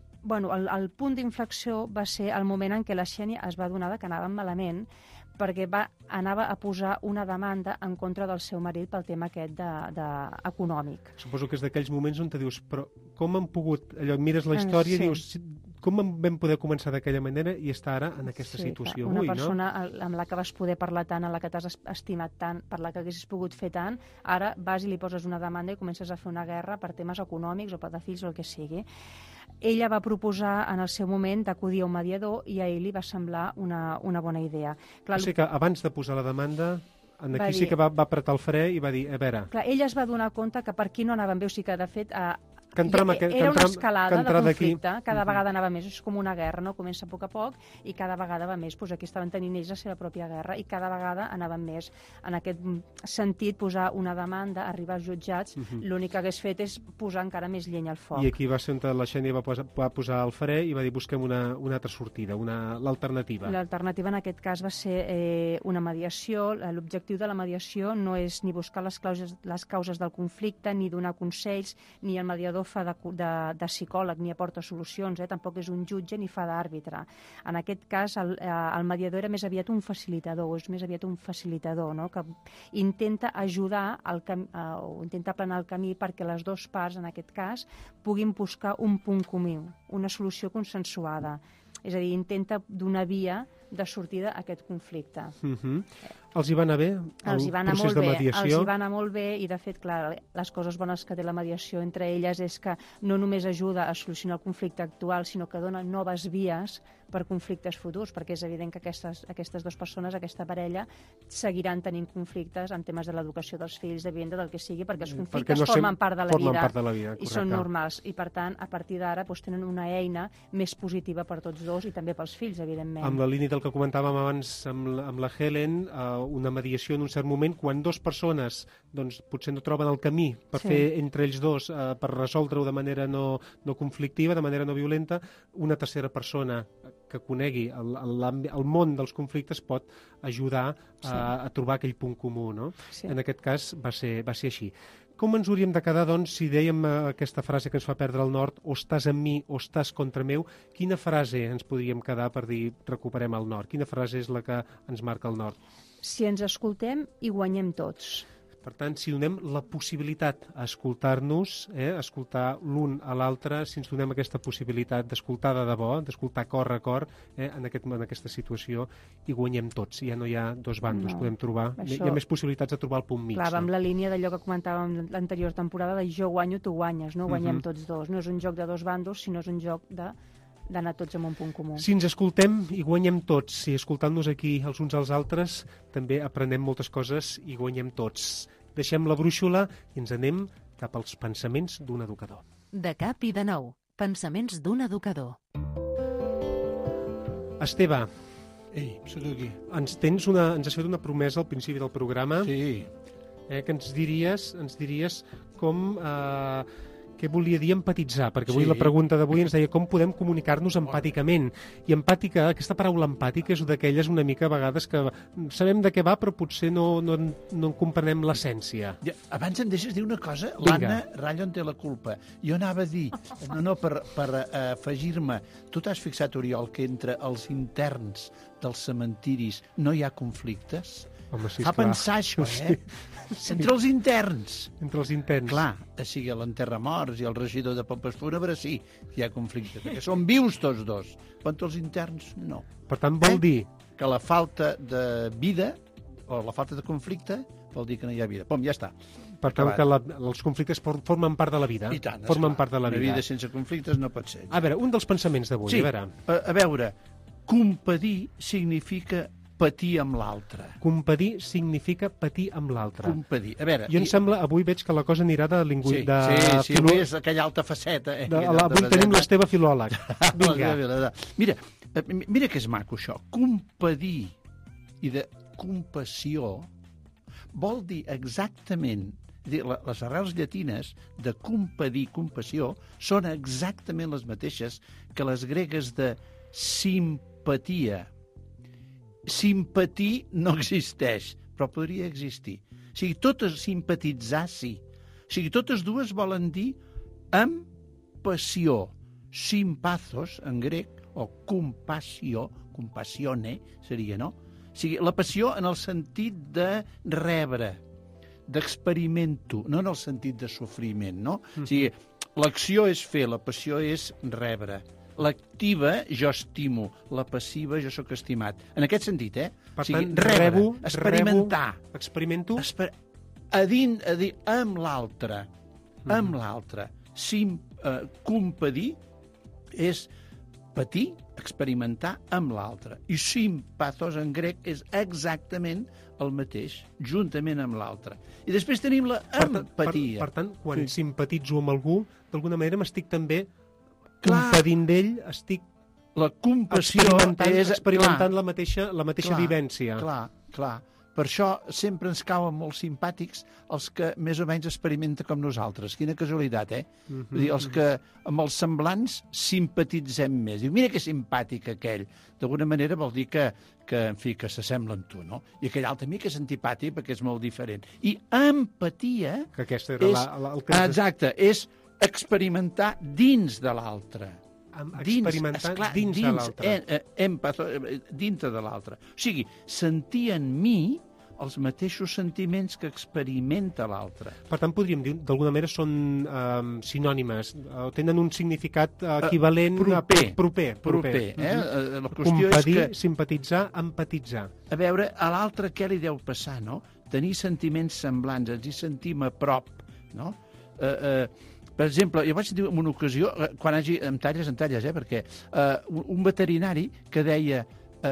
K: El punt d'inflexió va ser el moment en què la Xènia es va adonar que anaven malament, perquè anava a posar una demanda en contra del seu marit pel tema aquest econòmic.
B: Suposo que és d'aquells moments on te dius, però com han pogut... Allò, mires la història i dius, com vam poder començar d'aquella manera i estar ara en aquesta situació avui, no?
K: Una persona amb la que vas poder parlar tant, amb la que t'has estimat tant, per la que haguessis pogut fer tant, ara vas i li poses una demanda i comences a fer una guerra per temes econòmics o per de fills o el que sigui. Ella va proposar en el seu moment d'acudir a un mediador i a ell li va semblar una bona idea. Clar,
B: O sigui que abans de posar la demanda, aquí sí que va apretar el fre i va dir, a veure...
K: Clar, ella es va donar compte que per aquí no anaven bé, o sigui que de fet...
B: era
K: una escalada de conflicte, cada vegada anava més, és com una guerra, no? Comença a poc a poc i cada vegada va més, aquí estaven tenint ells la seva pròpia guerra i cada vegada anaven més. En aquest sentit, posar una demanda, arribar als jutjats, l'únic que hagués fet és posar encara més llenya al foc.
B: I aquí va ser on la Xènia va posar el fre i va dir busquem una altra sortida, l'alternativa.
K: L'alternativa en aquest cas va ser una mediació. L'objectiu de la mediació no és ni buscar les causes del conflicte, ni donar consells, ni el mediador fa de psicòleg ni aporta solucions, tampoc és un jutge ni fa d'àrbitre. En aquest cas, el mediador era més aviat un facilitador, és més aviat un facilitador, no? Que intenta ajudar o intenta aplanar el camí perquè les dues parts, en aquest cas, puguin buscar un punt comú, una solució consensuada. És a dir, intenta donar via de sortida a aquest conflicte.
B: Els hi va anar bé el procés de mediació?
K: Els hi va anar molt bé i, de fet, clar, les coses bones que té la mediació entre elles és que no només ajuda a solucionar el conflicte actual, sinó que dona noves vies per conflictes futurs, perquè és evident que aquestes dues persones, aquesta parella, seguiran tenint conflictes en temes de l'educació dels fills, de vivenda, del que sigui, perquè els conflictes formen part de la vida i són normals. I, per tant, a partir d'ara tenen una eina més positiva per tots dos i també pels fills, evidentment.
B: Amb la línia del que comentàvem abans amb la Helen, una mediació en un cert moment, quan dues persones potser no troben el camí per fer entre ells dos, per resoldre-ho de manera no conflictiva, de manera no violenta, una tercera persona que conegui el món dels conflictes pot ajudar a trobar aquell punt comú, no? En aquest cas va ser així. Com ens hauríem de quedar, doncs, si dèiem aquesta frase que ens fa perdre el nord, o estàs amb mi o estàs contra meu, quina frase ens podríem quedar per dir recuperem el nord? Quina frase és la que ens marca el nord?
K: Si ens escoltem, hi guanyem tots.
B: Per tant, si donem la possibilitat a escoltar-nos, escoltar l'un a l'altre, si ens donem aquesta possibilitat d'escoltar de debò, d'escoltar cor a cor, en aquesta situació, hi guanyem tots. Ja no hi ha dos bandos, podem trobar... Hi ha més possibilitats de trobar el punt mig.
K: Clar, amb la línia d'allò que comentàvem l'anterior temporada, de jo guanyo, tu guanyes, no? Guanyem tots dos. No és un joc de dos bandos, sinó és un joc d'anar tots amb un punt comú.
B: Si ens escoltem, hi guanyem tots. Si escoltant-nos aquí els uns als altres, també aprenem moltes coses i guanyem tots. Deixem la brúixola i ens anem cap als pensaments d'un educador.
A: De cap i de nou, pensaments d'un educador.
B: Esteve,
D: soc aquí.
B: Ens has fet una promesa al principi del programa.
D: Sí.
B: Que ens diries com... què volia dir empatitzar, perquè avui la pregunta d'avui ens deia com podem comunicar-nos empàticament. I empàtica, aquesta paraula empàtica és d'aquelles una mica a vegades que sabem de què va, però potser no comprenem l'essència.
D: Abans em deixes dir una cosa? L'Anna Rallon té la culpa. Jo anava a dir, per afegir-me, tu t'has fixat, Oriol, que entre els interns dels cementiris no hi ha conflictes?
B: Home, sí,
D: fa pensar això, Entre els interns.
B: Entre els interns.
D: Clar, sigui l'enterramorts i el regidor de pompes fúnebres, sí, hi ha conflictes, perquè són vius tots dos. Però entre els interns, no.
B: Per tant, vol dir...
D: Que la falta de vida, o la falta de conflicte, vol dir que no hi ha vida. Pom, ja està.
B: Per tant, que els conflictes formen part de la vida.
D: I tant,
B: formen part de la vida.
D: Una vida sense conflictes no pot ser.
B: A veure, un dels pensaments d'avui,
D: a veure, compadir significa patir amb l'altre.
B: Compadir significa patir amb l'altre.
D: Compadir. A veure...
B: Jo em sembla, avui veig que la cosa anirà de
D: Sí, avui és aquella alta faceta.
B: Avui tenim l'Esteve filòleg.
D: Vinga. Mira que és maco, això. Compadir i de compassió vol dir exactament... Les arrels llatines de compadir, compassió, són exactament les mateixes que les gregues de simpatia. Simpatir no existeix, però podria existir. O sigui, totes simpatitzar, sí. O sigui, totes dues volen dir amb passió. Sympathos, en grec, o compassió, compassione, seria, no? O sigui, la passió en el sentit de rebre, d'experimento, no en el sentit de sofriment, no? O sigui, l'acció és fer, la passió és rebre. l'activa, jo estimo. La passiva, jo sóc estimat. En aquest sentit,
B: Per
D: o sigui,
B: tant,
D: rebre, experimentar.
B: Experimento.
D: Amb l'altre. Amb l'altre. Compadir és patir, experimentar amb l'altre. I sympathos en grec és exactament el mateix, juntament amb l'altre. I després tenim la empatia.
B: Per tant, quan simpatitzo amb algú, d'alguna manera m'estic també compadint d'ell, estic
D: la compassió
B: experimentant la mateixa vivència.
D: Clar. Per això sempre ens cauen molt simpàtics els que més o menys experimenten com nosaltres. Quina casualitat, Vull dir, els que amb els semblants simpatitzem més. Diu, mira que simpàtic aquell. D'alguna manera vol dir que s'assembla amb tu, no? I aquell altre a mi que és antipàtic perquè és molt diferent. I empatia
B: que aquesta era el que...
D: Exacte, és experimentar dins de l'altre.
B: Experimentar dins de l'altre.
D: Dintre de l'altre. O sigui, sentir en mi els mateixos sentiments que experimenta l'altre.
B: Per tant, podríem dir, d'alguna manera són sinònimes, tenen un significat equivalent proper.
D: La qüestió
B: compadir,
D: és que...
B: simpatitzar, empatitzar.
D: A veure, a l'altre què li deu passar, no? Tenir sentiments semblants, ens hi sentim a prop, no? Per exemple, jo vaig dir en una ocasió, quan hagi em talles, perquè un veterinari que deia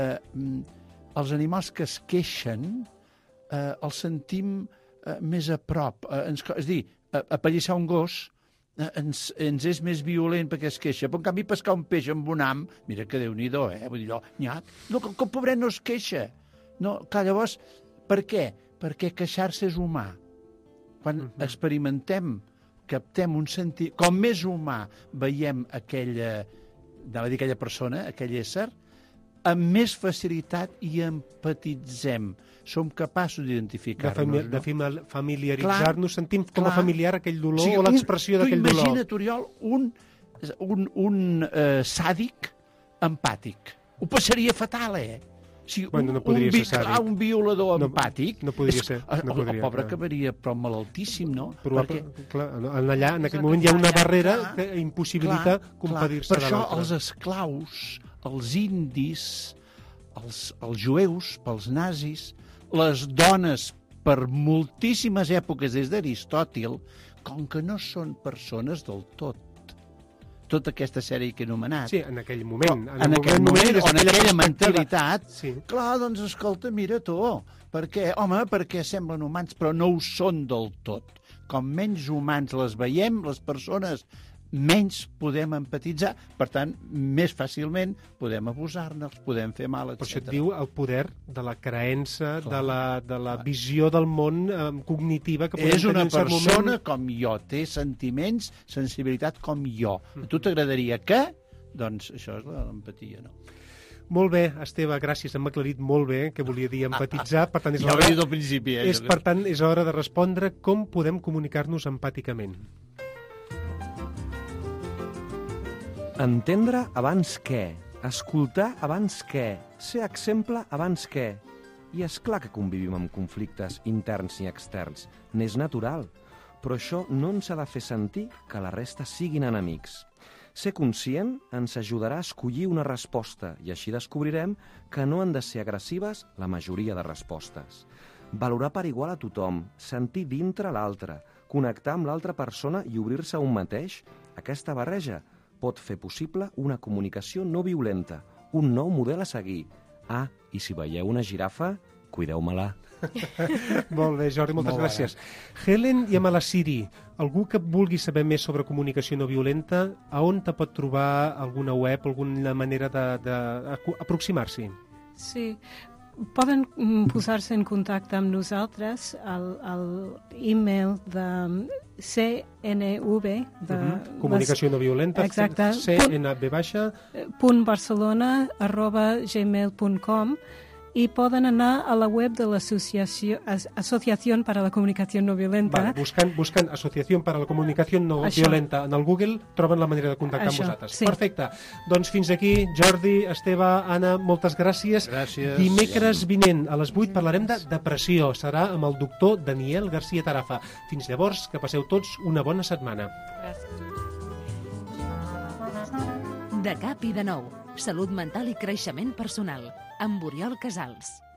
D: els animals que es queixen els sentim més a prop. És a dir, apallissar un gos ens és més violent perquè es queixa, però en canvi pescar un peix amb un ham, mira que Déu-n'hi-do, vull dir, no, que el pobret no es queixa. No, clar, llavors, per què? Perquè queixar-se és humà. Quan experimentem, captem un sentit... Com més humà veiem aquella persona, aquell ésser, amb més facilitat hi empatitzem. Som capaços d'identificar-nos.
B: De familiaritzar-nos, sentim com a familiar aquell dolor o l'expressió d'aquell dolor.
D: Tu imagina't, Oriol, un sàdic empàtic. Ho passaria fatal, Si
B: no podria ser sàdic.
D: Un violador empàtic...
B: No podria ser.
D: El pobre acabaria però malaltíssim, no?
B: Allà, en aquell moment, hi ha una barrera que impossibilita compadir-se de l'altre.
D: Per això els esclaus, els indis, els jueus, pels nazis, les dones, per moltíssimes èpoques des d'Aristòtil, com que no són persones del tot. Tota aquesta sèrie que he anomenat.
B: Sí, en aquell moment.
D: En aquell moment, o en aquella mentalitat, clar, doncs, escolta, mira tu, perquè semblen humans, però no ho són del tot. Com menys humans les veiem, les persones menys podem empatitzar, per tant, més fàcilment podem abusar-ne, els podem fer mal, etc.
B: Per això et diu el poder de la creença, de la visió del món cognitiva que podem tenir en cert moment.
D: És una persona com jo, té sentiments, sensibilitat com jo. A tu t'agradaria que? Doncs això és l'empatia, no?
B: Molt bé, Esteve, gràcies, hem aclarit molt bé què volia dir empatitzar. Per tant, és
D: ja ho he dit al principi.
B: Per tant, és hora de respondre com podem comunicar-nos empàticament.
C: Entendre abans què, escoltar abans què, ser exemple abans què. I és clar que convivim amb conflictes interns i externs, n'és natural, però això no ens ha de fer sentir que la resta siguin enemics. Ser conscient ens ajudarà a escollir una resposta i així descobrirem que no han de ser agressives la majoria de respostes. Valorar per igual a tothom, sentir dintre l'altre, connectar amb l'altra persona i obrir-se a un mateix, aquesta barreja pot fer possible una comunicació no violenta, un nou model a seguir. I si veieu una girafa, cuideu-me-la.
B: Molt bé, Jordi, moltes gràcies. Helen i Amalassiri, algú que vulgui saber més sobre comunicació no violenta, a on te pot trobar alguna web, alguna manera d'aproximar-s'hi?
E: Sí, poden posar-se en contacte amb nosaltres al e-mail de CNV
B: comunicació no violenta,
E: exacte, .barcelona@gmail.com i poden anar a la web de l'Associació para la Comunicació No Violenta.
B: Buscant Associació para la Comunicació No Violenta en el Google, troben la manera de contactar amb vosaltres. Sí. Perfecte. Doncs fins aquí, Jordi, Esteve, Anna, moltes gràcies.
D: Gràcies.
B: Dimecres vinent a les 8 parlarem de depressió. Serà amb el doctor Daniel García Tarafa. Fins llavors, que passeu tots una bona setmana.
F: Gràcies.
A: De cap i de nou. Salut mental i creixement personal. Amb Oriol Casals.